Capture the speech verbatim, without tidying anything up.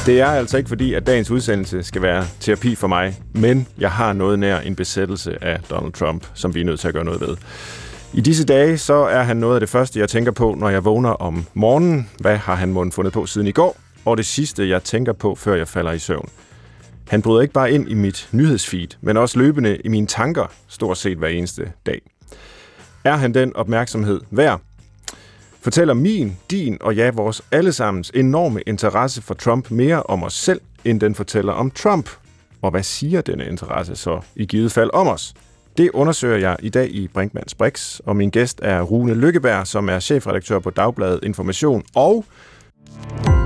Det er altså ikke fordi, at dagens udsendelse skal være terapi for mig, men jeg har noget nær en besættelse af Donald Trump, som vi er nødt til at gøre noget ved. I disse dage, så er han noget af det første, jeg tænker på, når jeg vågner om morgenen. Hvad har han måden fundet på siden i går? Og det sidste, jeg tænker på, før jeg falder i søvn. Han bryder ikke bare ind i mit nyhedsfeed, men også løbende i mine tanker, stort set hver eneste dag. Er han den opmærksomhed værd? Fortæller min, din og ja, vores allesammens enorme interesse for Trump mere om os selv, end den fortæller om Trump? Og hvad siger denne interesse så i givet fald om os? Det undersøger jeg i dag i Brinkmanns Brix, og min gæst er Rune Lykkeberg, som er chefredaktør på Dagbladet Information og